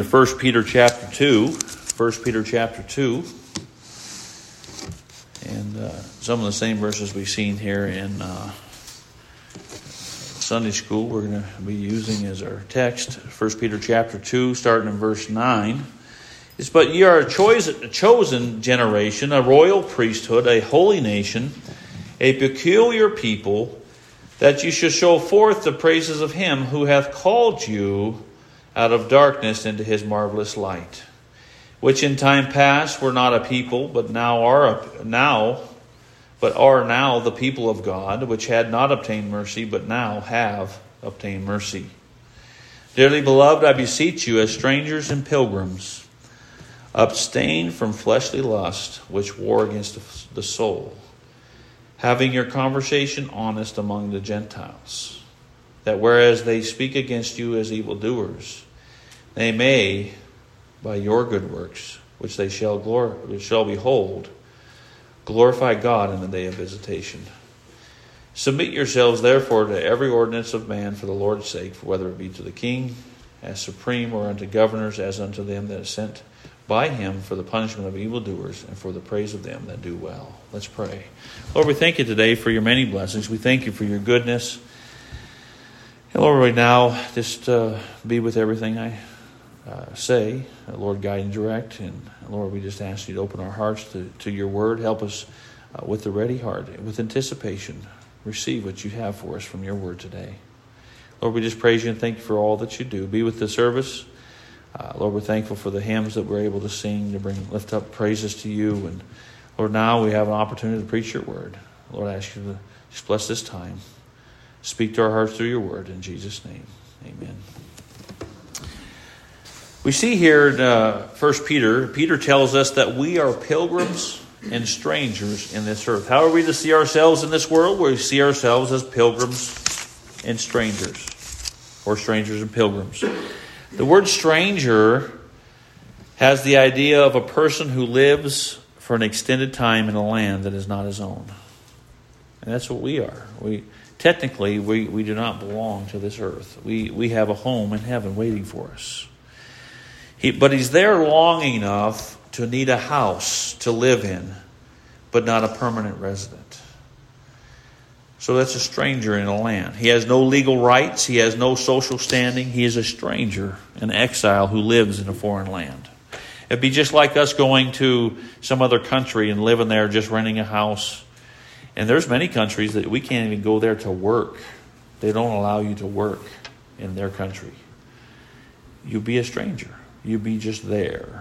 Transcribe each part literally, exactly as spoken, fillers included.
First Peter chapter two. First Peter chapter two. And uh, some of the same verses we've seen here in uh, Sunday school we're going to be using as our text. First Peter chapter two, starting in verse nine. It's, but ye are a chosen generation, a royal priesthood, a holy nation, a peculiar people, that you should show forth the praises of him who hath called you out of darkness into his marvelous light, which in time past were not a people, but now are a, now, but are now the people of God, which had not obtained mercy, but now have obtained mercy. Dearly beloved, I beseech you, as strangers and pilgrims, abstain from fleshly lust, which war against the soul, having your conversation honest among the Gentiles, that whereas they speak against you as evildoers, they may, by your good works, which they shall glor- which shall behold, glorify God in the day of visitation. Submit yourselves, therefore, to every ordinance of man for the Lord's sake, whether it be to the king as supreme, or unto governors as unto them that are sent by him for the punishment of evildoers and for the praise of them that do well. Let's pray. Lord, we thank you today for your many blessings. We thank you for your goodness. And Lord, right now, just uh, be with everything I uh, say. Uh, Lord, guide and direct. And Lord, we just ask you to open our hearts to, to your word. Help us uh, with the ready heart, with anticipation. Receive what you have for us from your word today. Lord, we just praise you and thank you for all that you do. Be with the service. Uh, Lord, we're thankful for the hymns that we're able to sing to bring lift up praises to you. And Lord, now we have an opportunity to preach your word. Lord, I ask you to just bless this time. Speak to our hearts through your word. In Jesus' name, amen. We see here in uh, First Peter, Peter tells us that we are pilgrims and strangers in this earth. How are we to see ourselves in this world? We see ourselves as pilgrims and strangers, or strangers and pilgrims. The word stranger has the idea of a person who lives for an extended time in a land that is not his own. And that's what we are. We technically we, we do not belong to this earth. We we have a home in heaven waiting for us. He, but he's there long enough to need a house to live in, but not a permanent resident. So that's a stranger in a land. He has no legal rights. He has no social standing. He is a stranger, an exile who lives in a foreign land. It'd be just like us going to some other country and living there, just renting a house. And there's many countries that we can't even go there to work. They don't allow you to work in their country. You be a stranger. You be just there.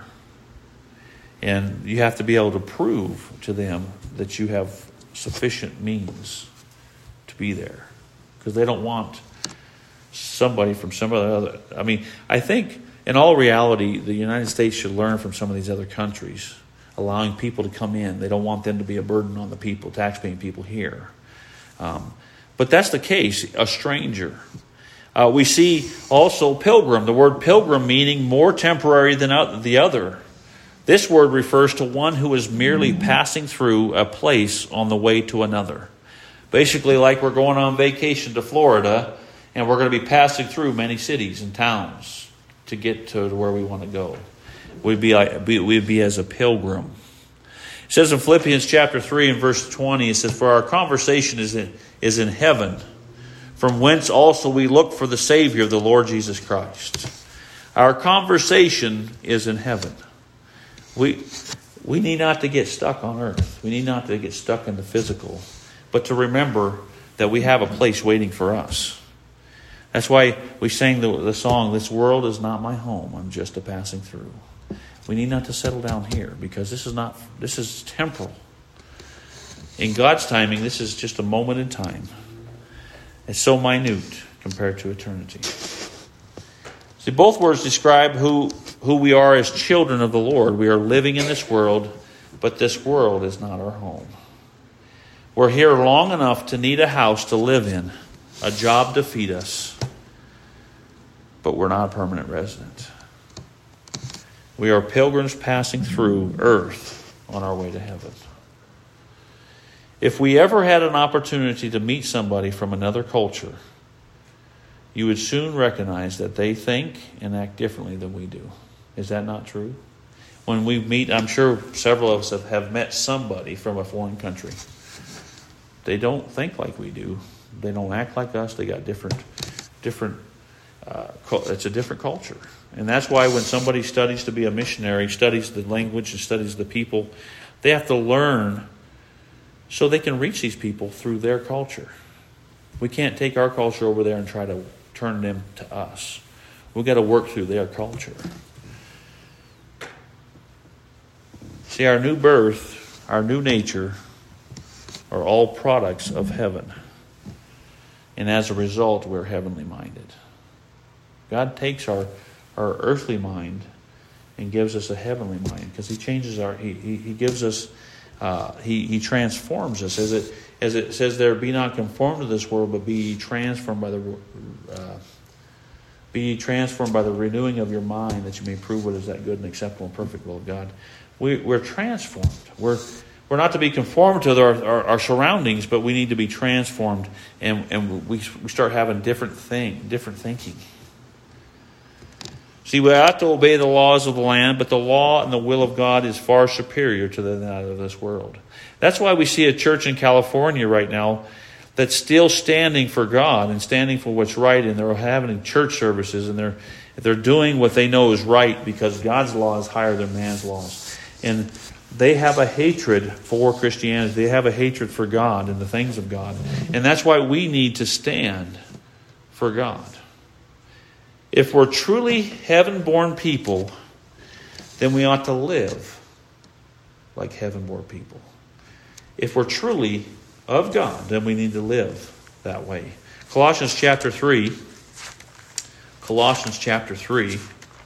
And you have to be able to prove to them that you have sufficient means to be there, because they don't want somebody from some other. I mean, I think in all reality, the United States should learn from some of these other countries, allowing people to come in. They don't want them to be a burden on the people, taxpaying people here. Um, but that's the case, a stranger. Uh, we see also pilgrim, the word pilgrim meaning more temporary than the other. This word refers to one who is merely passing through a place on the way to another. Basically, like we're going on vacation to Florida, and we're going to be passing through many cities and towns to get to where we want to go. We'd be like we'd be as a pilgrim. It says in Philippians chapter three and verse twenty, it says, "For our conversation is in, is in heaven, from whence also we look for the Savior, the Lord Jesus Christ." Our conversation is in heaven. We we need not to get stuck on earth. We need not to get stuck in the physical, but to remember that we have a place waiting for us. That's why we sang the, the song, "This world is not my home. I'm just a passing through." We need not to settle down here, because this is not this is temporal. In God's timing, this is just a moment in time. It's so minute compared to eternity. See, both words describe who, who we are as children of the Lord. We are living in this world, but this world is not our home. We're here long enough to need a house to live in, a job to feed us, but we're not a permanent resident. We are pilgrims passing through earth on our way to heaven. If we ever had an opportunity to meet somebody from another culture, you would soon recognize that they think and act differently than we do. Is that not true? When we meet, I'm sure several of us have, have met somebody from a foreign country. They don't think like we do. They don't act like us. They got different, different, uh, it's a different culture. And that's why when somebody studies to be a missionary, studies the language and studies the people, they have to learn so they can reach these people through their culture. We can't take our culture over there and try to turn them to us. We've got to work through their culture. See, our new birth, our new nature, are all products of heaven. And as a result, we're heavenly minded. God takes our, our earthly mind and gives us a heavenly mind, because He changes our, He, he, he gives us, uh, he, he transforms us. As it, as it says there, be not conformed to this world, but be ye transformed by the, uh, be ye transformed by the renewing of your mind, that you may prove what is that good and acceptable and perfect will of God. We, we're transformed. We're We're not to be conformed to our, our, our surroundings, but we need to be transformed, and, and we, we start having different thing, different thinking. See, we have to obey the laws of the land, but the law and the will of God is far superior to that of this world. That's why we see a church in California right now that's still standing for God and standing for what's right, and they're having church services, and they're they're doing what they know is right because God's law is higher than man's laws. And they have a hatred for Christianity. They have a hatred for God and the things of God. And that's why we need to stand for God. If we're truly heaven-born people, then we ought to live like heaven-born people. If we're truly of God, then we need to live that way. Colossians chapter three. Colossians chapter three.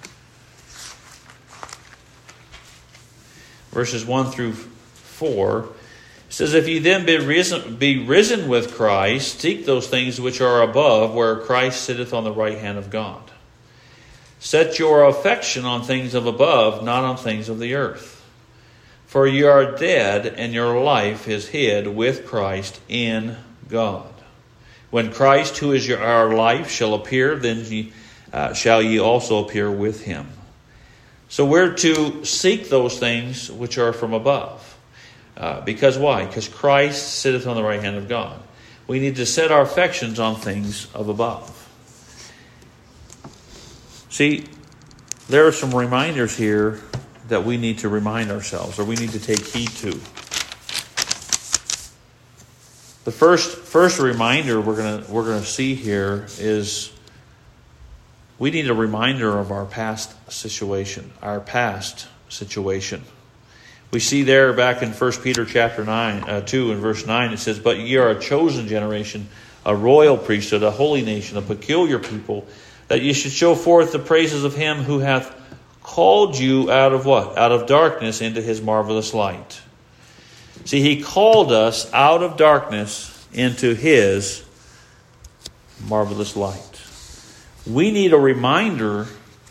Verses one through four, it says, if ye then be risen, be risen with Christ, seek those things which are above, where Christ sitteth on the right hand of God. Set your affection on things of above, not on things of the earth. For ye are dead, and your life is hid with Christ in God. When Christ, who is your, our life, shall appear, then ye, uh, shall ye also appear with Him. So we're to seek those things which are from above. Uh, because why? Because Christ sitteth on the right hand of God. We need to set our affections on things of above. See, there are some reminders here that we need to remind ourselves, or we need to take heed to. The first first reminder we're gonna we're gonna see here is we need a reminder of our past situation, our past situation. We see there back in First Peter chapter nine, uh, two and verse nine, it says, but ye are a chosen generation, a royal priesthood, a holy nation, a peculiar people, that ye should show forth the praises of Him who hath called you out of what? Out of darkness into His marvelous light. See, He called us out of darkness into His marvelous light. We need a reminder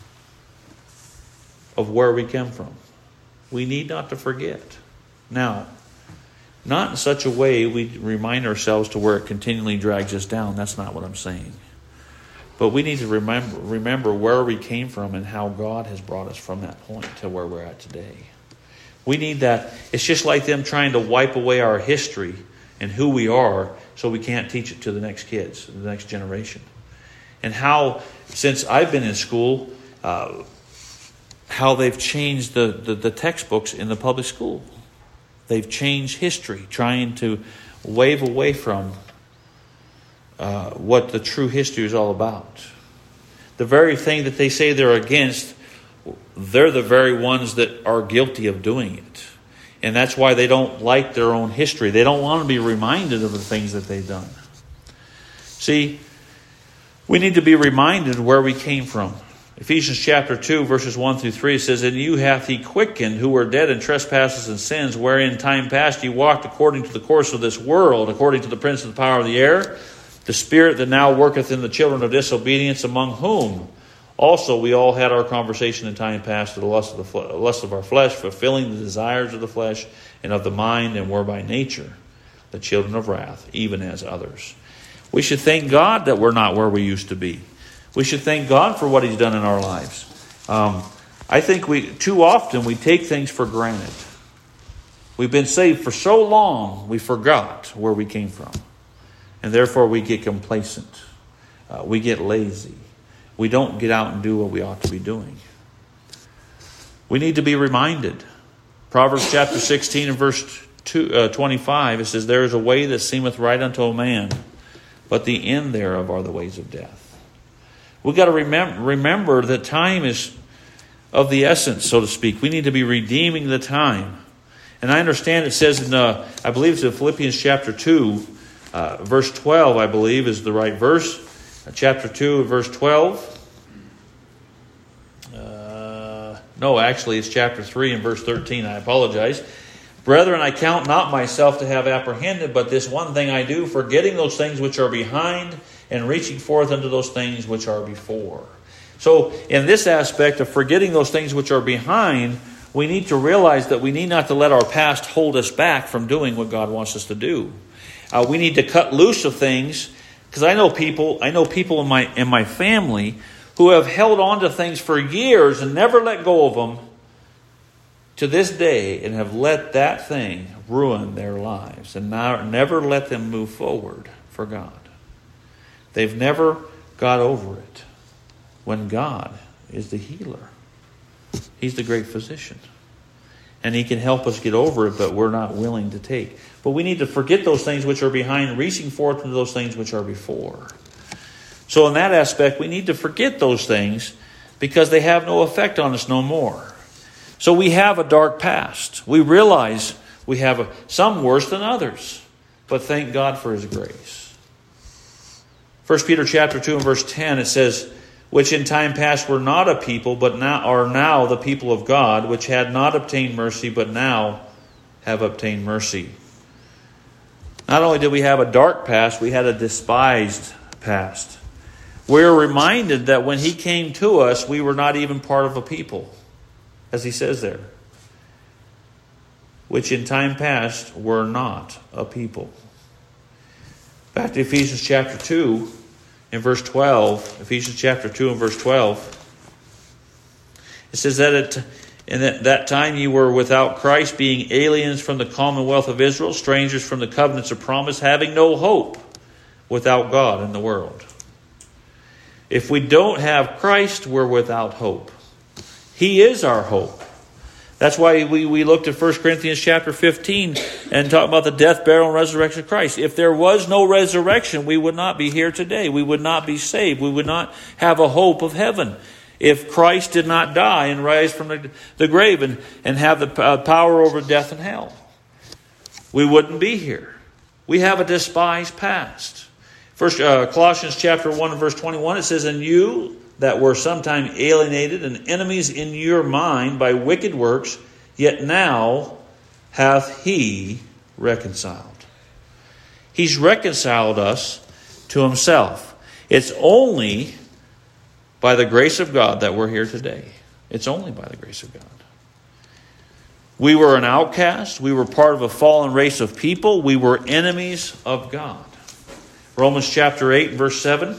of where we came from. We need not to forget. Now, not in such a way we remind ourselves to where it continually drags us down. That's not what I'm saying. But we need to remember remember where we came from and how God has brought us from that point to where we're at today. We need that. It's just like them trying to wipe away our history and who we are so we can't teach it to the next kids, the next generation. And how, since I've been in school, uh, how they've changed the, the, the textbooks in the public school. They've changed history, trying to wave away from uh, what the true history is all about. The very thing that they say they're against, they're the very ones that are guilty of doing it. And that's why they don't like their own history. They don't want to be reminded of the things that they've done. See, we need to be reminded where we came from. Ephesians chapter two, verses one through three says, and you hath He quickened, who were dead in trespasses and sins, wherein time past ye walked according to the course of this world, according to the prince of the power of the air, the spirit that now worketh in the children of disobedience, among whom also we all had our conversation in time past to the lust of the fle- lust of our flesh, fulfilling the desires of the flesh and of the mind, and were by nature the children of wrath, even as others. We should thank God that we're not where we used to be. We should thank God for what He's done in our lives. Um, I think we too often we take things for granted. We've been saved for so long, we forgot where we came from. And therefore we get complacent. Uh, we get lazy. We don't get out and do what we ought to be doing. We need to be reminded. Proverbs chapter sixteen and verse two, uh, twenty-five, it says, there is a way that seemeth right unto a man, but the end thereof are the ways of death. We've got to remember, remember that time is of the essence, so to speak. We need to be redeeming the time. And I understand it says in, uh, I believe it's in Philippians chapter two, uh, verse twelve, I believe is the right verse. Uh, chapter two, verse twelve. Uh, no, actually it's chapter three and verse thirteen. I apologize. Brethren, I count not myself to have apprehended, but this one thing I do, forgetting those things which are behind and reaching forth unto those things which are before. So in this aspect of forgetting those things which are behind, we need to realize that we need not to let our past hold us back from doing what God wants us to do. Uh, we need to cut loose of things, because I know people, I know people in my in my family who have held on to things for years and never let go of them to this day, and have let that thing ruin their lives and now never let them move forward for God. They've never got over it, when God is the healer. He's the great physician. And He can help us get over it, but we're not willing to take. But we need to forget those things which are behind, reaching forth into those things which are before. So in that aspect, we need to forget those things because they have no effect on us no more. So we have a dark past. We realize we have a, some worse than others. But thank God for His grace. First Peter chapter two and verse ten, it says, which in time past were not a people, but now are now the people of God, which had not obtained mercy, but now have obtained mercy. Not only did we have a dark past, we had a despised past. We're reminded that when He came to us, we were not even part of a people, as He says there. Which in time past were not a people. Back to Ephesians chapter two. In verse twelve, Ephesians chapter two and verse twelve, it says that at, in that, that time you were without Christ, being aliens from the commonwealth of Israel, strangers from the covenants of promise, having no hope, without God in the world. If we don't have Christ, we're without hope. He is our hope. That's why we, we looked at First Corinthians chapter fifteen and talked about the death, burial, and resurrection of Christ. If there was no resurrection, we would not be here today. We would not be saved. We would not have a hope of heaven. If Christ did not die and rise from the, the grave and, and have the uh, power over death and hell, we wouldn't be here. We have a despised past. First uh, Colossians chapter one and verse twenty-one, it says, and you that were sometime alienated and enemies in your mind by wicked works, yet now hath He reconciled. He's reconciled us to Himself. It's only by the grace of God that we're here today. It's only by the grace of God. We were an outcast. We were part of a fallen race of people. We were enemies of God. Romans chapter eight, verse seven.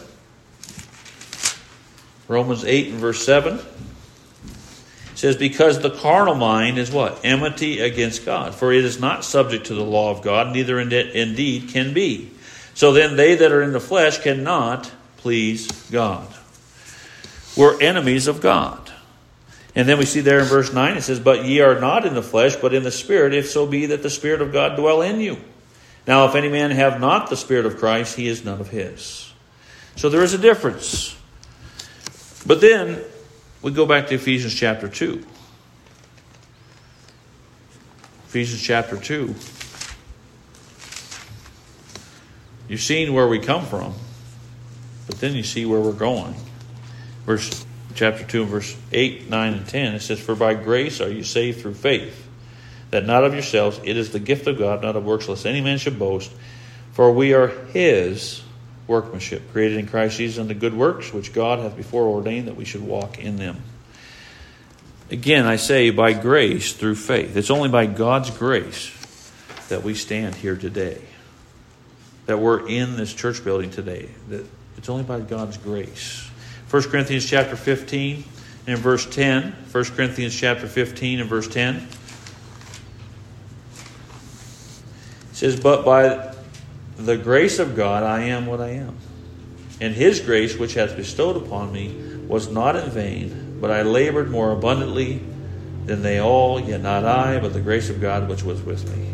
Romans eight and verse seven. It says, because the carnal mind is what? Enmity against God. For it is not subject to the law of God, neither indeed can be. So then they that are in the flesh cannot please God. We're enemies of God. And then we see there in verse nine, it says, but ye are not in the flesh, but in the Spirit, if so be that the Spirit of God dwell in you. Now if any man have not the Spirit of Christ, he is none of His. So there is a difference. But then we go back to Ephesians chapter two. Ephesians chapter two. You've seen where we come from, but then you see where we're going. Verse chapter two and verse eight, nine, and ten. It says, for by grace are you saved through faith, that not of yourselves, it is the gift of God, not of works, lest any man should boast. For we are His workmanship, created in Christ Jesus unto good works, which God hath before ordained that we should walk in them. Again, I say by grace through faith. It's only by God's grace that we stand here today, that we're in this church building today. That it's only by God's grace. First Corinthians chapter fifteen In verse ten, First Corinthians chapter fifteen and verse ten, it says, "But by the grace of God I am what I am. And his grace which hath bestowed upon me was not in vain, but I labored more abundantly than they all, yet not I, but the grace of God which was with me.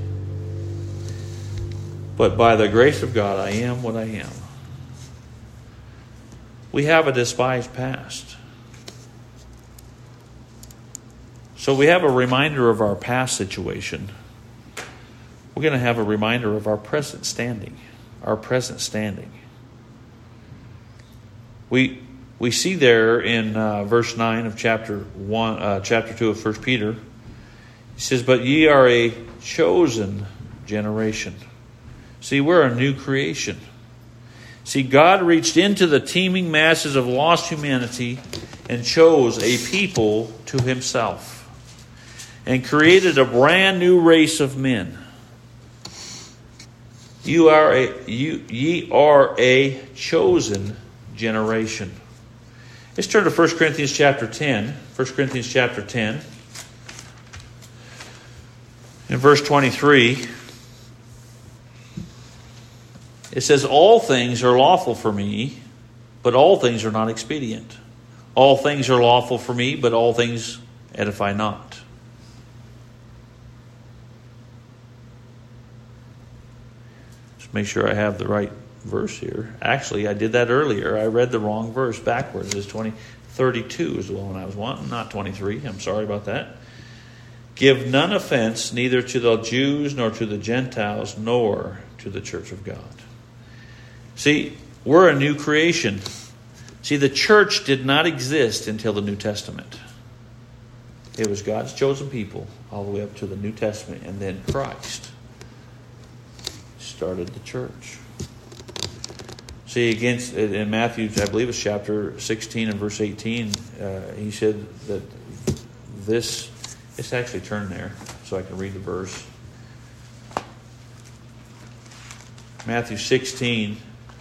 But by the grace of God I am what I am." We have a despised past. So we have a reminder of our past situation. We're going to have a reminder of our present standing. Our present standing. We we see there in uh, verse nine of chapter one, uh, chapter two of First Peter. He says, "But ye are a chosen generation." See, we're a new creation. See, God reached into the teeming masses of lost humanity and chose a people to himself and created a brand new race of men. You are a you ye are a chosen generation. Let's turn to First Corinthians chapter ten. First Corinthians chapter ten. In verse twenty-three, it says, "All things are lawful for me, but all things are not expedient. All things are lawful for me, but all things edify not." Just make sure I have the right verse here. Actually, I did that earlier. I read the wrong verse backwards. It's twenty thirty-two is the one I was wanting, not twenty-three. I'm sorry about that. "Give none offense, neither to the Jews, nor to the Gentiles, nor to the church of God." See, we're a new creation. See, the church did not exist until the New Testament. It was God's chosen people all the way up to the New Testament, and then Christ started the church. See, against in Matthew, I believe it's chapter sixteen and verse eighteen, uh, he said that this, it's actually turned there so I can read the verse. Matthew sixteen,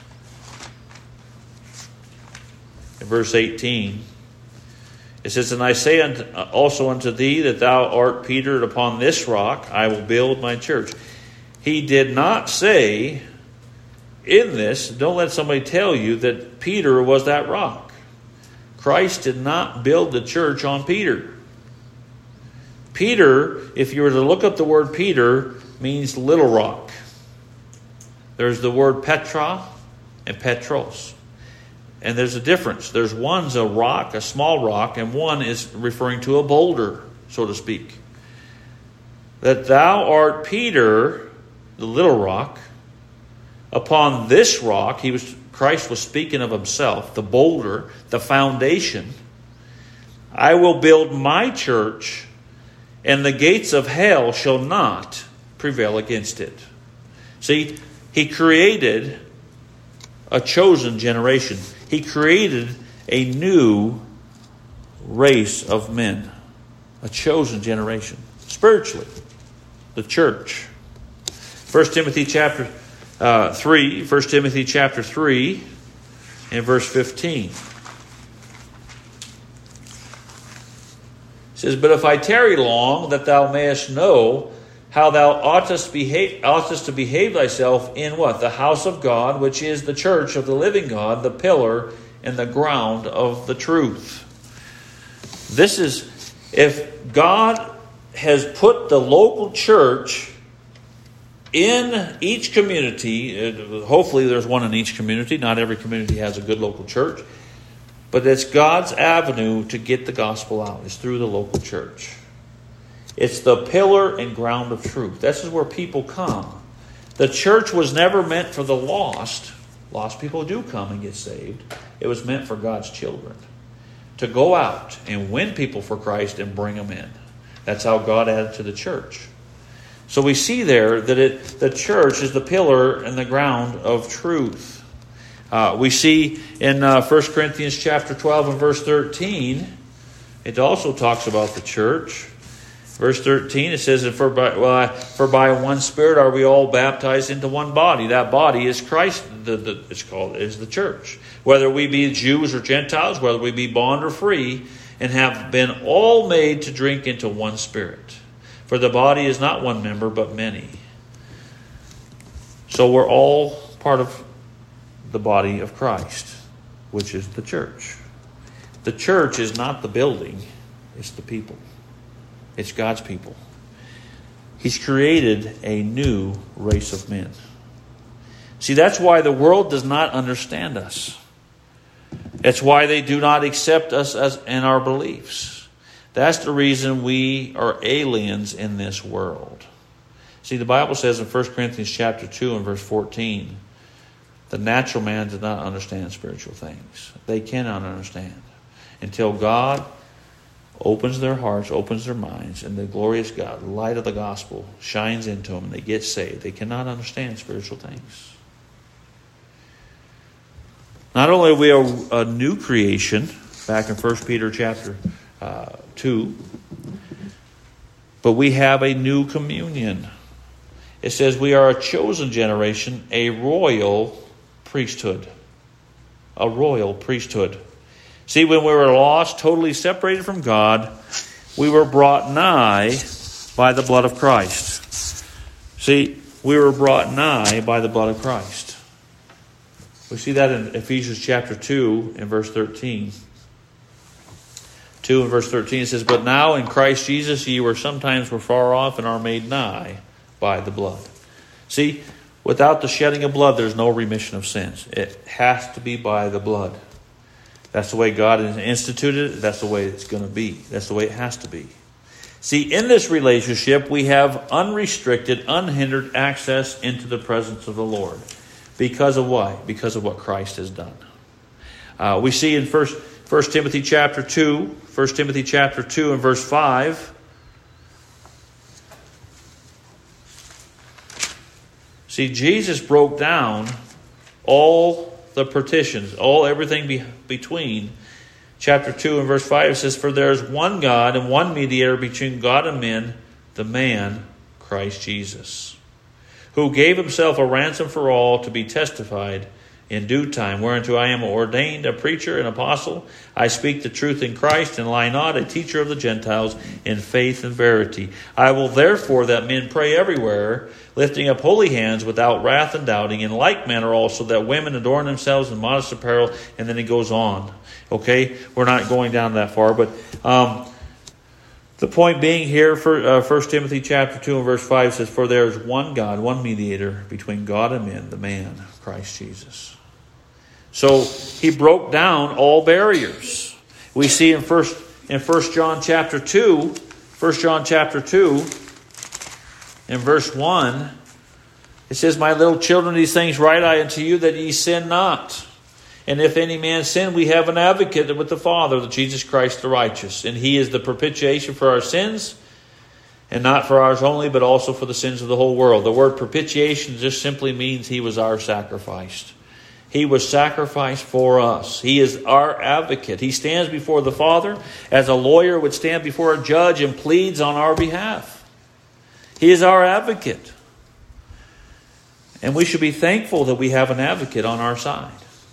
in verse eighteen, it says, "And I say unto, also unto thee that thou art Peter, and upon this rock I will build my church." He did not say in this, don't let somebody tell you that Peter was that rock. Christ did not build the church on Peter. Peter, if you were to look up the word Peter, means little rock. There's the word Petra and Petros. And there's a difference. There's one's a rock, a small rock, and one is referring to a boulder, so to speak. That thou art Peter, the little rock. Upon this rock, he was Christ was speaking of himself, the boulder, the foundation. "I will build my church, and the gates of hell shall not prevail against it." See, he created a chosen generation. He created a new race of men. A chosen generation. Spiritually, the church. First Timothy chapter uh, three. First Timothy chapter three and verse fifteen. It says, "But if I tarry long, that thou mayest know how thou oughtest, behave, oughtest to behave thyself in" what? "The house of God, which is the church of the living God, the pillar and the ground of the truth." This is, if God has put the local church in each community, hopefully there's one in each community. Not every community has a good local church. But it's God's avenue to get the gospel out. It's through the local church. It's the pillar and ground of truth. This is where people come. The church was never meant for the lost. Lost people do come and get saved. It was meant for God's children. To go out and win people for Christ and bring them in. That's how God added to the church. So we see there that it, the church is the pillar and the ground of truth. Uh, we see in uh, First Corinthians chapter twelve and verse thirteen, it also talks about the church. Verse thirteen, it says, for by, well, for by one Spirit are we all baptized into one body. That body is Christ, the, the, it's called, is the church. Whether we be Jews or Gentiles, whether we be bond or free, and have been all made to drink into one Spirit. For the body is not one member, but many. So we're all part of the body of Christ, which is the church. The church is not the building, it's the people. It's God's people. He's created a new race of men. See, that's why the world does not understand us. That's why they do not accept us as in our beliefs. That's the reason we are aliens in this world. See, the Bible says in First Corinthians chapter two and verse fourteen, the natural man does not understand spiritual things. They cannot understand until God opens their hearts, opens their minds, and the glorious God, the light of the gospel, shines into them and they get saved. They cannot understand spiritual things. Not only are we a, a new creation, back in First Peter chapter uh, two, but we have a new communion. It says we are a chosen generation, a royal priesthood. A royal priesthood. See, when we were lost, totally separated from God, we were brought nigh by the blood of Christ. See, we were brought nigh by the blood of Christ. We see that in Ephesians chapter two and verse thirteen. two and verse thirteen, it says, But now in Christ Jesus ye were sometimes were far off and are made nigh by the blood. See, without the shedding of blood, there's no remission of sins. It has to be by the blood. That's the way God has instituted it. That's the way it's going to be. That's the way it has to be. See, in this relationship, we have unrestricted, unhindered access into the presence of the Lord. Because of why? Because of what Christ has done. Uh, we see in First First Timothy chapter two, First Timothy chapter two and verse five. See, Jesus broke down all the partitions, all everything be, between. Chapter two and verse five says, For there is one God and one mediator between God and men, the man, Christ Jesus, who gave himself a ransom for all to be testified in due time, whereunto I am ordained a preacher and apostle. I speak the truth in Christ, and lie not, a teacher of the Gentiles in faith and verity. I will therefore that men pray everywhere, lifting up holy hands without wrath and doubting. In like manner also that women adorn themselves in modest apparel. And then it goes on. Okay, we're not going down that far, but um, the point being here, for uh, First Timothy chapter two and verse five says, For there is one God, one mediator between God and men, the man, Christ Jesus. So he broke down all barriers. We see in first in First John chapter two, First John chapter two, in verse one, it says, My little children, these things write I unto you, that ye sin not. And if any man sin, we have an advocate with the Father, the Jesus Christ the righteous. And he is the propitiation for our sins, and not for ours only, but also for the sins of the whole world. The word propitiation just simply means he was our sacrifice. He was sacrificed for us. He is our advocate. He stands before the Father as a lawyer would stand before a judge and pleads on our behalf. He is our advocate. And we should be thankful that we have an advocate on our side.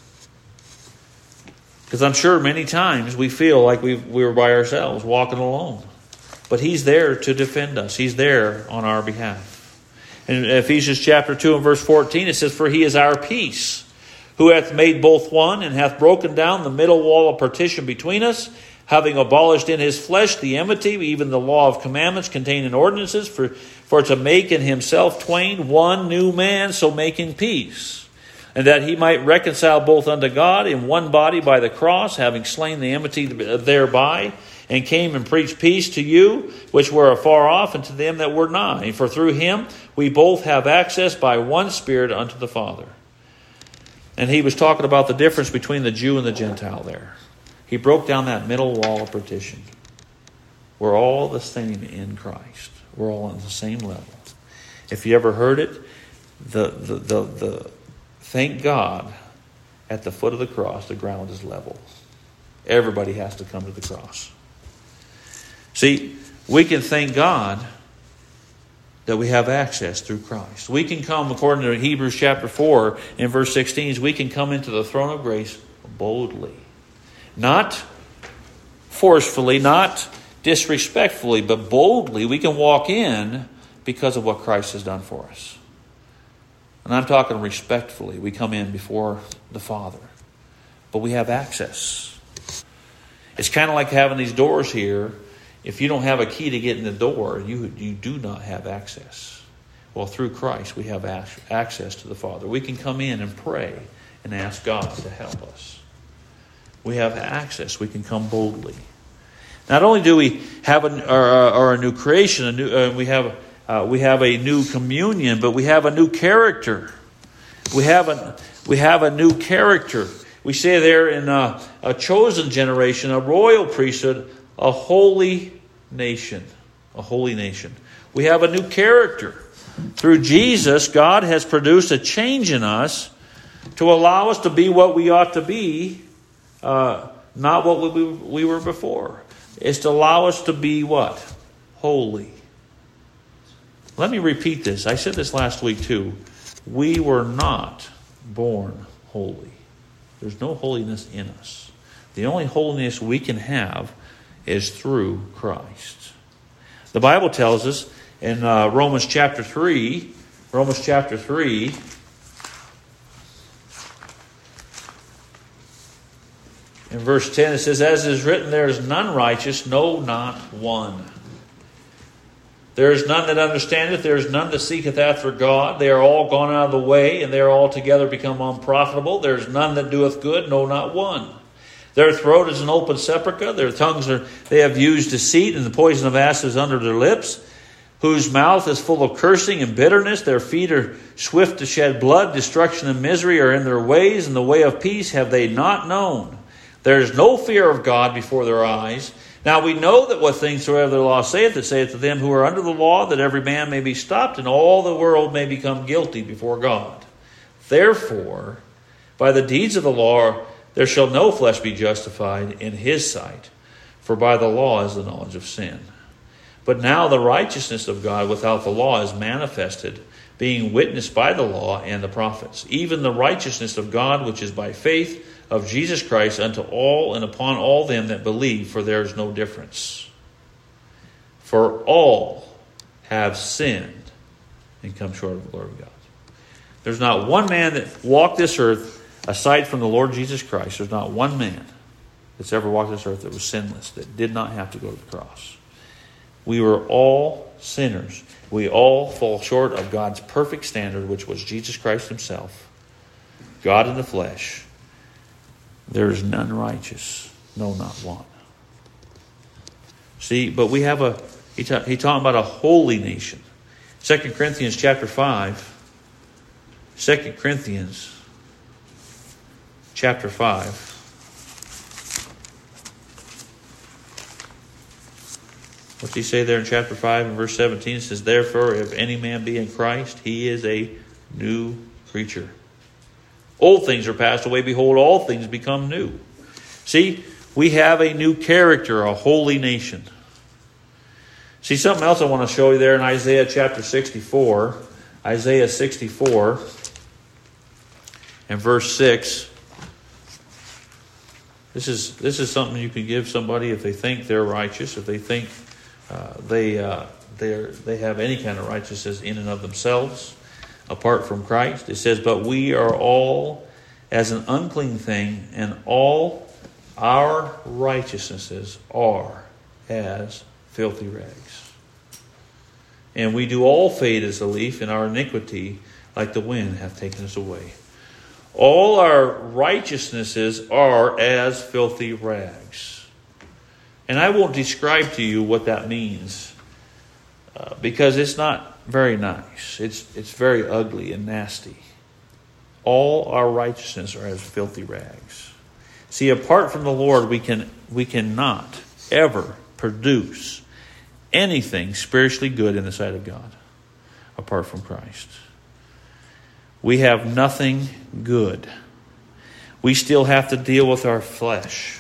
Because I'm sure many times we feel like we we were by ourselves, walking alone. But he's there to defend us. He's there on our behalf. In Ephesians chapter two and verse fourteen, it says, For he is our peace, who hath made both one, and hath broken down the middle wall of partition between us, having abolished in his flesh the enmity, even the law of commandments contained in ordinances, for, for to make in himself twain one new man, so making peace. And that he might reconcile both unto God in one body by the cross, having slain the enmity thereby, and came and preached peace to you, which were afar off, and to them that were nigh. For through him we both have access by one Spirit unto the Father. And he was talking about the difference between the Jew and the Gentile there. He broke down that middle wall of partition. We're all the same in Christ. We're all on the same level. If you ever heard it, the the the, the thank God, at the foot of the cross, the ground is level. Everybody has to come to the cross. See, we can thank God that we have access through Christ. We can come, according to Hebrews chapter four and verse sixteen, we can come into the throne of grace boldly. Not forcefully, not disrespectfully, but boldly. We can walk in because of what Christ has done for us. And I'm talking respectfully. We come in before the Father. But we have access. It's kind of like having these doors here. If you don't have a key to get in the door, you, you do not have access. Well, through Christ, we have access to the Father. We can come in and pray and ask God to help us. We have access. We can come boldly. Not only do we have a, or, or a new creation, a new, uh, we have uh, we have a new communion, but we have a new character. We have a we have a new character. We say there in uh, a chosen generation, a royal priesthood, a holy nation, a holy nation. We have a new character. Through Jesus, God has produced a change in us to allow us to be what we ought to be, uh, not what we, we were before. It's to allow us to be what? Holy. Let me repeat this. I said this last week too. We were not born holy. There's no holiness in us. The only holiness we can have is through Christ. The Bible tells us in uh, Romans chapter three, Romans chapter three, in verse ten, it says, "As is written, there is none righteous, no, not one. There is none that understandeth, there is none that seeketh after God. They are all gone out of the way, and they are altogether become unprofitable. There is none that doeth good, no, not one. Their throat is an open sepulchre, their tongues are, they have used deceit, and the poison of asps under their lips, whose mouth is full of cursing and bitterness. Their feet are swift to shed blood. Destruction and misery are in their ways, and the way of peace have they not known. There is no fear of God before their eyes. Now we know that what things soever the law saith, it saith to them who are under the law, that every man may be stopped, and all the world may become guilty before God. Therefore, by the deeds of the law, there shall no flesh be justified in his sight, for by the law is the knowledge of sin. But now the righteousness of God without the law is manifested, being witnessed by the law and the prophets, even the righteousness of God which is by faith of Jesus Christ unto all and upon all them that believe, for there is no difference. For all have sinned and come short of the glory of God." There's not one man that walked this earth aside from the Lord Jesus Christ. There's not one man that's ever walked this earth that was sinless, that did not have to go to the cross. We were all sinners. We all fall short of God's perfect standard, which was Jesus Christ himself, God in the flesh. There is none righteous, no, not one. See, but we have a, he ta- he talking about a holy nation. Second Corinthians chapter five. Second Corinthians chapter five. What's he say there in chapter five and verse seventeen? It says, "Therefore, if any man be in Christ, he is a new creature. Old things are passed away. Behold, all things become new." See, we have a new character, a holy nation. See, something else I want to show you there in Isaiah chapter sixty-four. Isaiah sixty-four and verse six. This is, this is something you can give somebody if they think they're righteous, if they think uh, they uh, they they have any kind of righteousness in and of themselves, apart from Christ. It says, "But we are all as an unclean thing, and all our righteousnesses are as filthy rags. And we do all fade as a leaf, and our iniquity, like the wind, hath taken us away." All our righteousnesses are as filthy rags. And I won't describe to you what that means, uh, because it's not very nice. It's it's very ugly and nasty. All our righteousness are as filthy rags. See, apart from the Lord, we can we cannot ever produce anything spiritually good in the sight of God apart from Christ. We have nothing good. We still have to deal with our flesh.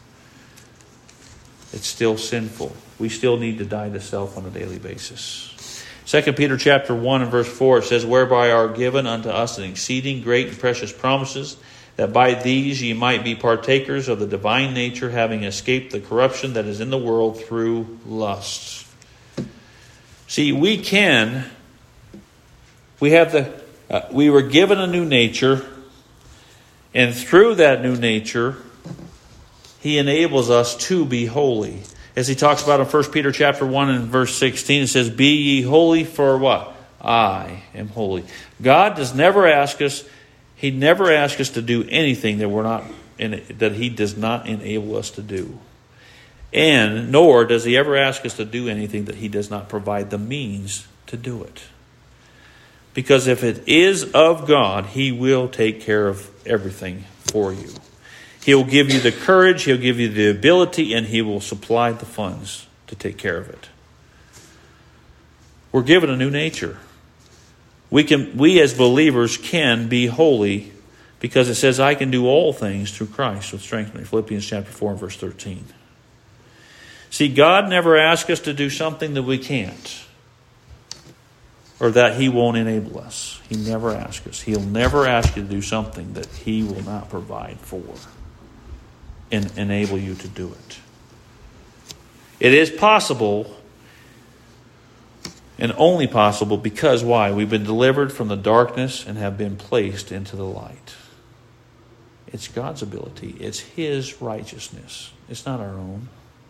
It's still sinful. We still need to die to self on a daily basis. Second Peter chapter one and verse four, it says, "Whereby are given unto us an exceeding great and precious promises, that by these ye might be partakers of the divine nature, having escaped the corruption that is in the world through lusts. See, we can, we have the, uh, we were given a new nature, and through that new nature, He enables us to be holy. As he talks about in First Peter chapter one and verse sixteen, it says, "Be ye holy, for what? I am holy." God does never ask us, He never asks us to do anything that we're not in, that He does not enable us to do. And nor does He ever ask us to do anything that He does not provide the means to do it. Because if it is of God, He will take care of everything for you. He'll give you the courage, He'll give you the ability, and He will supply the funds to take care of it. We're given a new nature. We can, we as believers can be holy because it says, "I can do all things through Christ which strengthens me." Philippians chapter four and verse thirteen. See, God never asks us to do something that we can't, or that He won't enable us. He never asks us. He'll never ask you to do something that He will not provide for and enable you to do it. It is possible, and only possible because why? We've been delivered from the darkness and have been placed into the light. It's God's ability. It's His righteousness. It's not our own.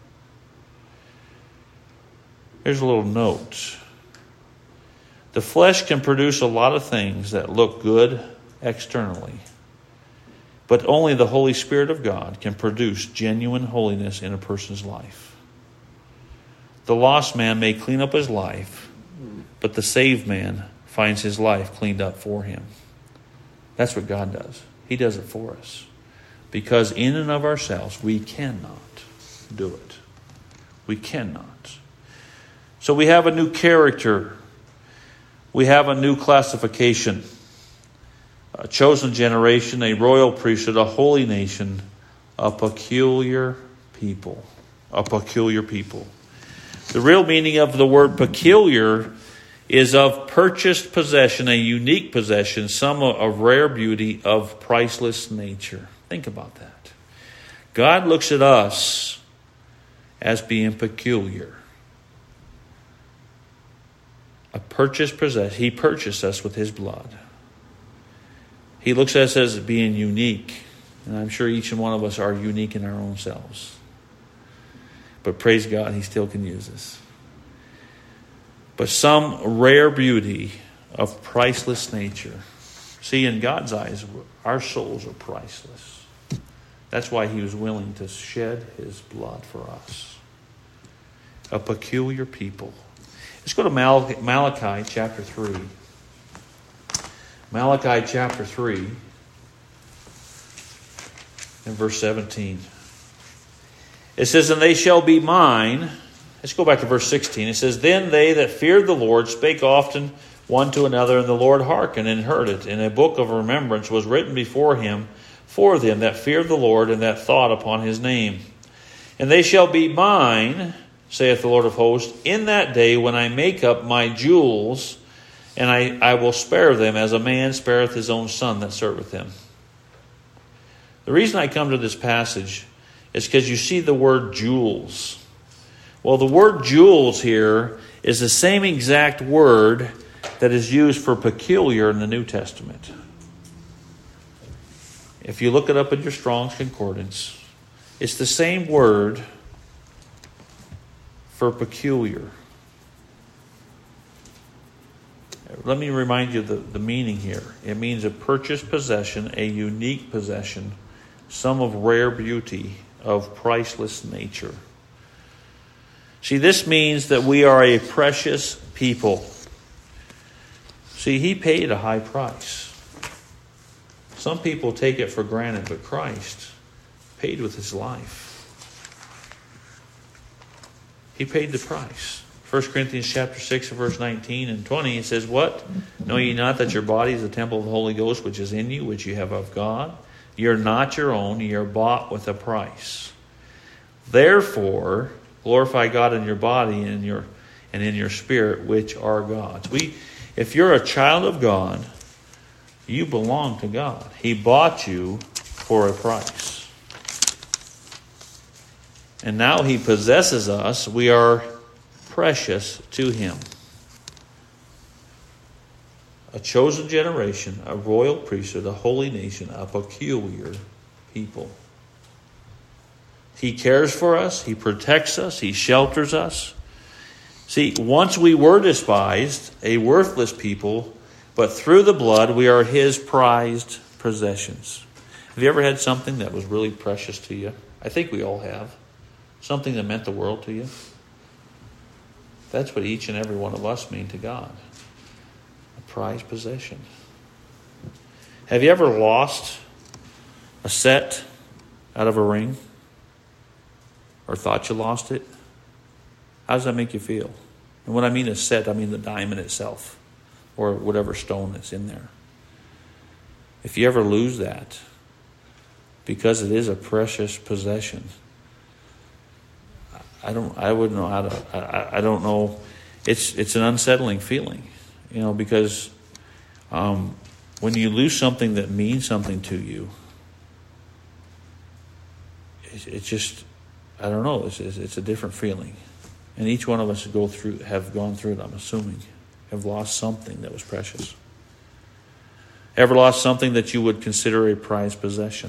Here's a little note. The flesh can produce a lot of things that look good externally, but only the Holy Spirit of God can produce genuine holiness in a person's life. The lost man may clean up his life, but the saved man finds his life cleaned up for him. That's what God does. He does it for us. Because in and of ourselves, we cannot do it. We cannot. So we have a new character. We have a new classification. A chosen generation, a royal priesthood, a holy nation, a peculiar people. A peculiar people. The real meaning of the word peculiar is of purchased possession, a unique possession, some of rare beauty, of priceless nature. Think about that. God looks at us as being peculiar. A purchased possession. He purchased us with His blood. He looks at us as being unique. And I'm sure each and one of us are unique in our own selves. But praise God, He still can use us. But some rare beauty of priceless nature. See, in God's eyes, our souls are priceless. That's why He was willing to shed His blood for us. A peculiar people. Let's go to Mal- Malachi chapter three. Malachi chapter three and verse seventeen. It says, "And they shall be mine." Let's go back to verse sixteen. It says, "Then they that feared the Lord spake often one to another, and the Lord hearkened and heard it. And a book of remembrance was written before Him for them that feared the Lord and that thought upon His name. And they shall be mine, saith the Lord of hosts, in that day when I make up my jewels, and I, I will spare them as a man spareth his own son that serveth him." The reason I come to this passage is because you see the word jewels. Well, the word jewels here is the same exact word that is used for peculiar in the New Testament. If you look it up in your Strong's Concordance, it's the same word for peculiar. Let me remind you the, the meaning here. It means a purchased possession, a unique possession, some of rare beauty, of priceless nature. See, this means that we are a precious people. See, He paid a high price. Some people take it for granted, but Christ paid with His life. He paid the price. First Corinthians chapter six, verse nineteen and twenty, it says, "What? Know ye not that your body is the temple of the Holy Ghost, which is in you, which you have of God? Ye are not your own, ye are bought with a price. Therefore, glorify God in your body and in your and in your spirit, which are God's." We, if you're a child of God, you belong to God. He bought you for a price. And now he possesses us. We are precious to him. A chosen generation, a royal priesthood, a holy nation, a peculiar people. He cares for us. He protects us. He shelters us. See, once we were despised, a worthless people, but through the blood we are his prized possessions. Have you ever had something that was really precious to you? I think we all have. Something that meant the world to you. That's what each and every one of us mean to God. A prized possession. Have you ever lost a set out of a ring? Or thought you lost it? How does that make you feel? And when I mean a set, I mean the diamond itself. Or whatever stone that's in there. If you ever lose that, because it is a precious possession, I don't. I wouldn't know how to. I, I don't know. It's it's an unsettling feeling, you know, because um, when you lose something that means something to you, it, it's just. I don't know. It's, it's it's a different feeling, and each one of us go through have gone through it. I'm assuming, have lost something that was precious. Ever lost something that you would consider a prized possession?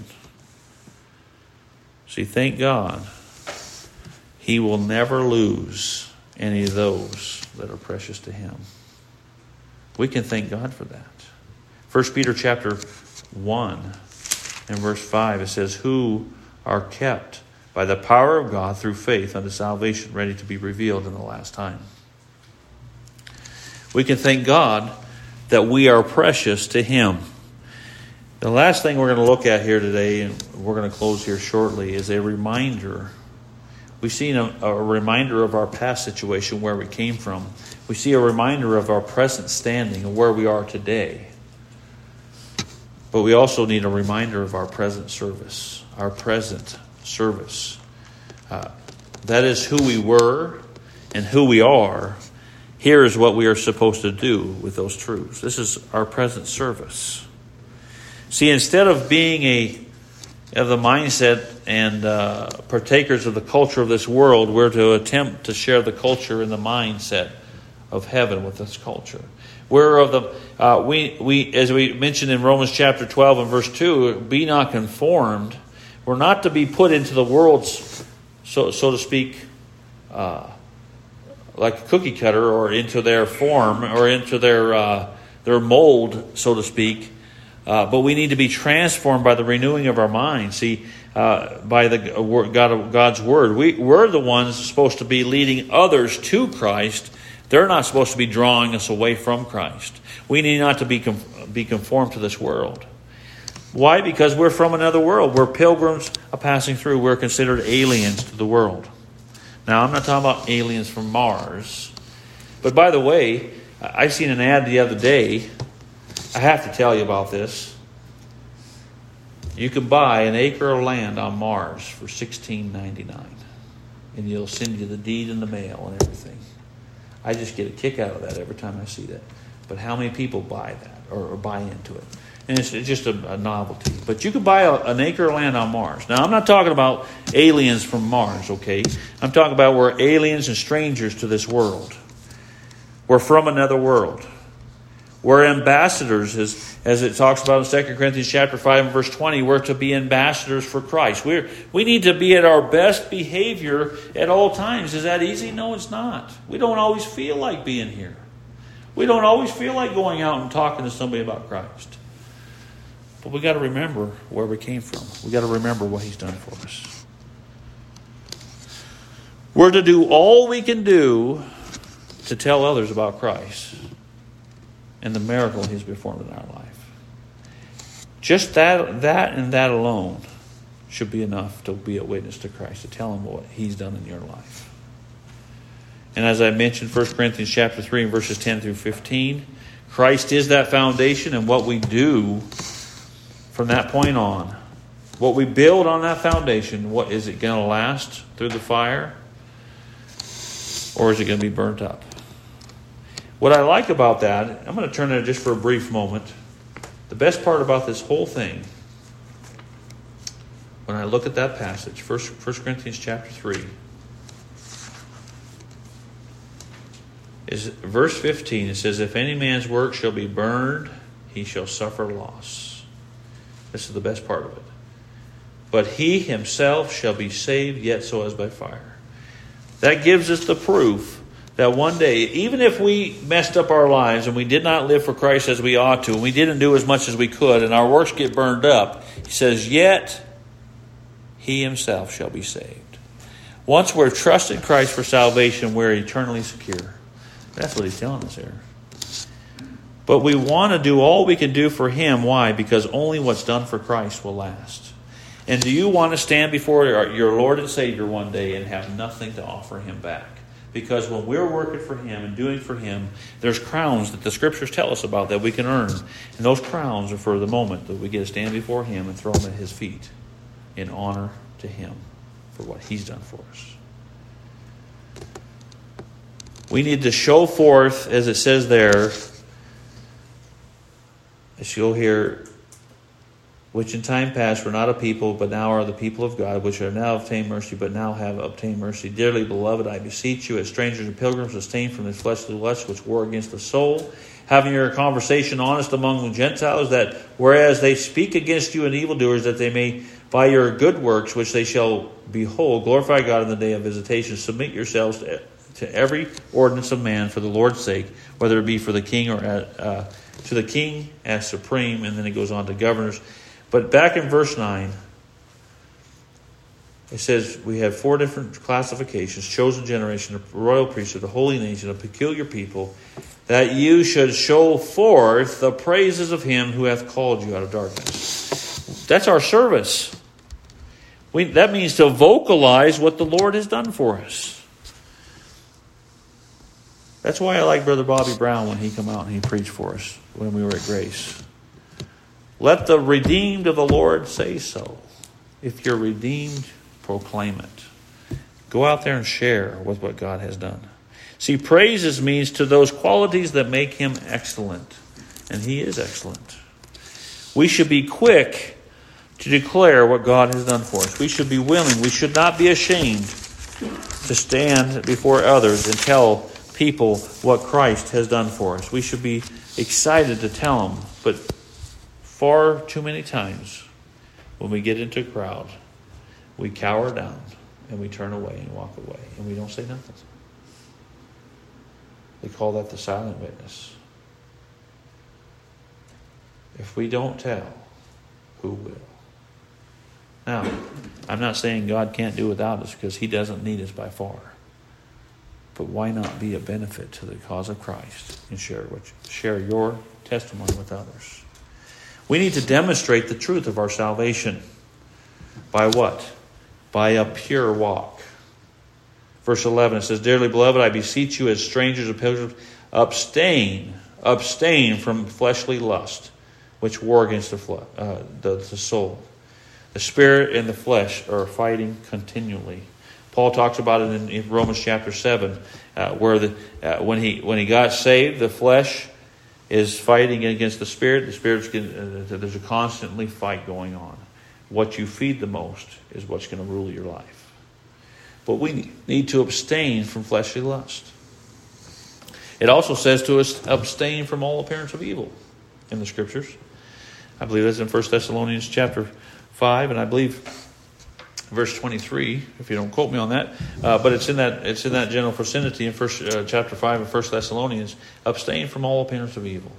See, thank God, he will never lose any of those that are precious to him. We can thank God for that. First Peter chapter one and verse five, it says, who are kept by the power of God through faith unto salvation, ready to be revealed in the last time. We can thank God that we are precious to him. The last thing we're going to look at here today, and we're going to close here shortly, is a reminder. We've seen a, a reminder of our past situation, where we came from. We see a reminder of our present standing and where we are today. But we also need a reminder of our present service, our present service. Uh, that is who we were and who we are. Here is what we are supposed to do with those truths. This is our present service. See, instead of being a of the mindset and uh, partakers of the culture of this world, we're to attempt to share the culture and the mindset of heaven with this culture. We're of the uh, we we as we mentioned in Romans chapter twelve and verse two, be not conformed. We're not to be put into the world's, so so to speak, uh, like a cookie cutter, or into their form, or into their uh, their mold, so to speak. Uh, but we need to be transformed by the renewing of our mind. See, uh, by the God, God's word, we, we're the ones supposed to be leading others to Christ. They're not supposed to be drawing us away from Christ. We need not to be be conformed to this world. Why? Because we're from another world. We're pilgrims passing through. We're considered aliens to the world. Now, I'm not talking about aliens from Mars. But by the way, I seen an ad the other day. I have to tell you about this. You can buy an acre of land on Mars for sixteen ninety-nine, and you'll send you the deed in the mail and everything. I just get a kick out of that every time I see that. But how many people buy that or, or buy into it? And it's just a, a novelty. But you could buy a, an acre of land on Mars. Now, I'm not talking about aliens from Mars, okay? I'm talking about we're aliens and strangers to this world. We're from another world. We're ambassadors, as, as it talks about in Second Corinthians chapter five and verse twenty. We're to be ambassadors for Christ. We're, we need to be at our best behavior at all times. Is that easy? No, it's not. We don't always feel like being here. We don't always feel like going out and talking to somebody about Christ. But we got to remember where we came from. We got to remember what he's done for us. We're to do all we can do to tell others about Christ and the miracle he's performed in our life. Just that, that and that alone should be enough to be a witness to Christ, to tell him what he's done in your life. And as I mentioned, First Corinthians chapter three and verses ten through fifteen, Christ is that foundation, and what we do from that point on, what we build on that foundation, what is it going to last through the fire? Or is it going to be burnt up? What I like about that, I'm going to turn to it just for a brief moment. The best part about this whole thing when I look at that passage, First Corinthians chapter three, is verse fifteen. It says, if any man's work shall be burned, he shall suffer loss. This is the best part of it. But he himself shall be saved, yet so as by fire. That gives us the proof that one day, even if we messed up our lives and we did not live for Christ as we ought to, and we didn't do as much as we could, and our works get burned up, he says, yet he himself shall be saved. Once we're trusted Christ for salvation, we're eternally secure. That's what he's telling us here. But we want to do all we can do for him. Why? Because only what's done for Christ will last. And do you want to stand before your Lord and Savior one day and have nothing to offer him back? Because when we're working for him and doing for him, there's crowns that the scriptures tell us about that we can earn. And those crowns are for the moment that we get to stand before him and throw them at his feet in honor to him for what he's done for us. We need to show forth, as it says there, as you'll hear, which in time past were not a people, but now are the people of God, which are now obtained mercy, but now have obtained mercy. Dearly beloved, I beseech you, as strangers and pilgrims, abstain from the fleshly lusts which war against the soul, having your conversation honest among the Gentiles, that whereas they speak against you and evildoers, that they may, by your good works, which they shall behold, glorify God in the day of visitation. Submit yourselves to, to every ordinance of man for the Lord's sake, whether it be for the king or uh, to the king as supreme. And then it goes on to governors. But back in verse nine, it says we have four different classifications: chosen generation, a royal priesthood, a holy nation, a peculiar people, that you should show forth the praises of him who hath called you out of darkness. That's our service. We, that means to vocalize what the Lord has done for us. That's why I like Brother Bobby Brown when he come out and he preached for us when we were at Grace. Let the redeemed of the Lord say so. If you're redeemed, proclaim it. Go out there and share with what God has done. See, praises means to those qualities that make him excellent. And he is excellent. We should be quick to declare what God has done for us. We should be willing. We should not be ashamed to stand before others and tell people what Christ has done for us. We should be excited to tell them. But far too many times when we get into a crowd, we cower down and we turn away and walk away and we don't say nothing. They call that the silent witness. If we don't tell, who will? Now, I'm not saying God can't do without us, because he doesn't need us by far. But why not be a benefit to the cause of Christ and share what, share your testimony with others? We need to demonstrate the truth of our salvation. By what? By a pure walk. Verse eleven, it says, Dearly beloved, I beseech you as strangers and pilgrims, abstain, abstain from fleshly lust, which war against the, fle- uh, the, the soul. The spirit and the flesh are fighting continually. Paul talks about it in, in Romans chapter seven, uh, where the, uh, when he when he got saved, the flesh is fighting against the spirit. The spirit's getting, uh, there's a constantly fight going on. What you feed the most is what's going to rule your life. But we need to abstain from fleshly lust. It also says to us, abstain from all appearance of evil in the scriptures. I believe that's in First Thessalonians chapter five, and I believe verse twenty-three, if you don't quote me on that. Uh, but it's in that it's in that general vicinity in first uh, chapter five of First Thessalonians. Abstain from all appearance of evil.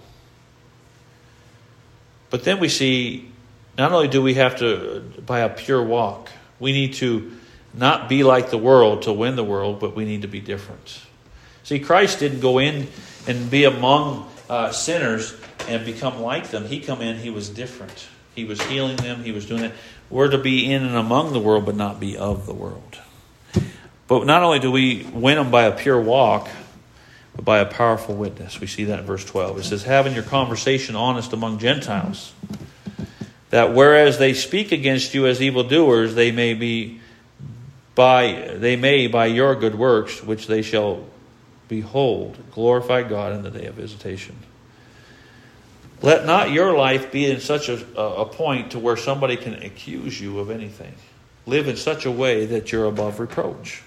But then we see, not only do we have to, by a pure walk, we need to not be like the world to win the world, but we need to be different. See, Christ didn't go in and be among uh, sinners and become like them. He come in, he was different. He was healing them, he was doing it. We're to be in and among the world, but not be of the world. But not only do we win them by a pure walk, but by a powerful witness. We see that in verse twelve. It says, having your conversation honest among Gentiles, that whereas they speak against you as evildoers, they may be by they may by your good works, which they shall behold, glorify God in the day of visitation. Let not your life be in such a, a point to where somebody can accuse you of anything. Live in such a way that you're above reproach.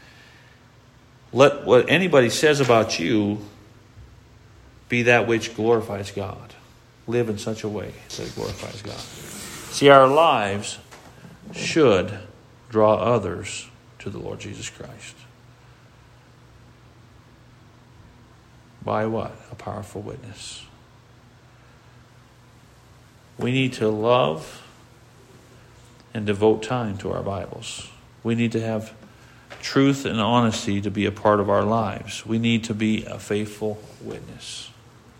Let what anybody says about you be that which glorifies God. Live in such a way that it glorifies God. See, our lives should draw others to the Lord Jesus Christ. By what? A powerful witness. We need to love and devote time to our Bibles. We need to have truth and honesty to be a part of our lives. We need to be a faithful witness.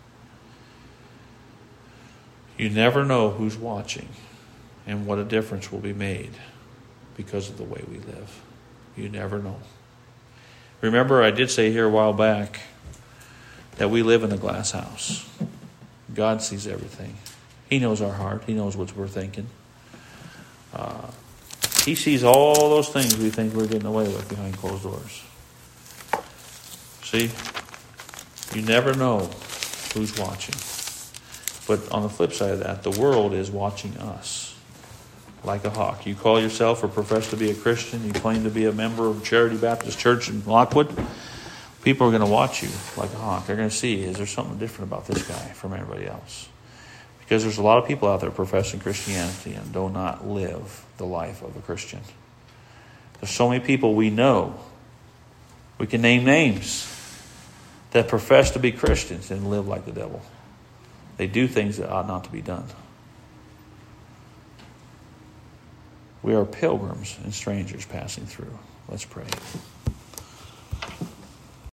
You never know who's watching and what a difference will be made because of the way we live. You never know. Remember, I did say here a while back that we live in a glass house. God sees everything. He knows our heart. He knows what we're thinking. Uh, he sees all those things we think we're getting away with behind closed doors. See? You never know who's watching. But on the flip side of that, the world is watching us like a hawk. You call yourself or profess to be a Christian. You claim to be a member of Charity Baptist Church in Lockwood. People are going to watch you like a hawk. They're going to see, is there something different about this guy from everybody else? Because there's a lot of people out there professing Christianity and do not live the life of a Christian. There's so many people we know, we can name names, that profess to be Christians and live like the devil. They do things that ought not to be done. We are pilgrims and strangers passing through. Let's pray.